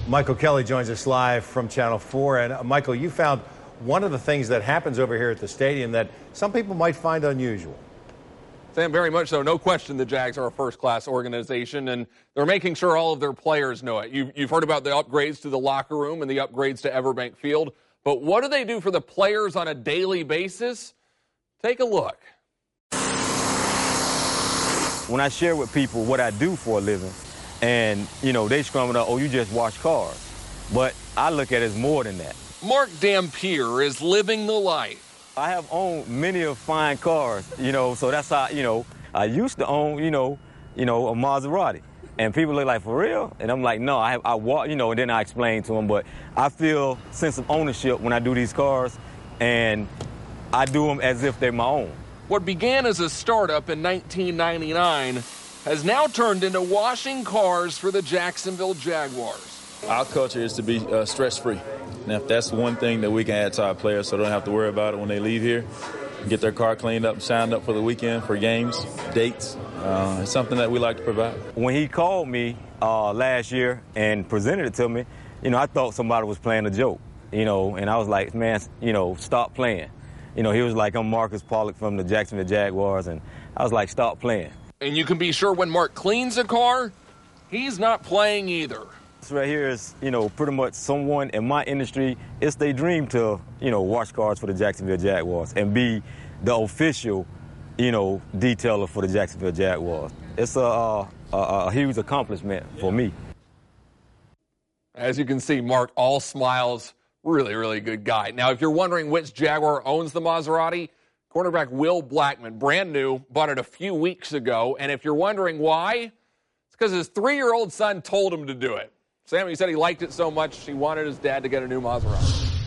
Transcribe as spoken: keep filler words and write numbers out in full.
Michael Kelly joins us live from Channel four. And uh, Michael, you found one of the things that happens over here at the stadium that some people might find unusual. Sam, very much so. No question the Jags are a first-class organization, and they're making sure all of their players know it. You've, you've heard about the upgrades to the locker room and the upgrades to Everbank Field, but what do they do for the players on a daily basis? Take a look. When I share with people what I do for a living, and, you know, they scrum it up, oh, you just wash cars. But I look at it as more than that. Mark Dampier is living the life. I have owned many of fine cars, you know, so that's how, you know, I used to own, you know, you know, a Maserati. And people look like, for real? And I'm like, no, I, have, I walk, you know, and then I explain to them. But I feel a sense of ownership when I do these cars, and I do them as if they're my own. What began as a startup in nineteen ninety-nine has now turned into washing cars for the Jacksonville Jaguars. Our culture is to be uh, stress-free. And if that's one thing that we can add to our players so they don't have to worry about it when they leave here, get their car cleaned up, shined up for the weekend, for games, dates, uh, it's something that we like to provide. When he called me uh, last year and presented it to me, you know, I thought somebody was playing a joke, you know, and I was like, man, you know, stop playing. You know, he was like, I'm Marcus Pollock from the Jacksonville Jaguars, and I was like, stop playing. And you can be sure when Mark cleans a car, he's not playing either. This right here is, you know, pretty much someone in my industry, it's their dream to, you know, wash cars for the Jacksonville Jaguars and be the official, you know, detailer for the Jacksonville Jaguars. It's a, a, a, a huge accomplishment for me. As you can see, Mark all smiles. Really, really good guy. Now, if you're wondering which Jaguar owns the Maserati, cornerback Will Blackman, brand new, bought it a few weeks ago. And if you're wondering why, it's because his three-year-old son told him to do it. Sam, he said he liked it so much he wanted his dad to get a new Maserati.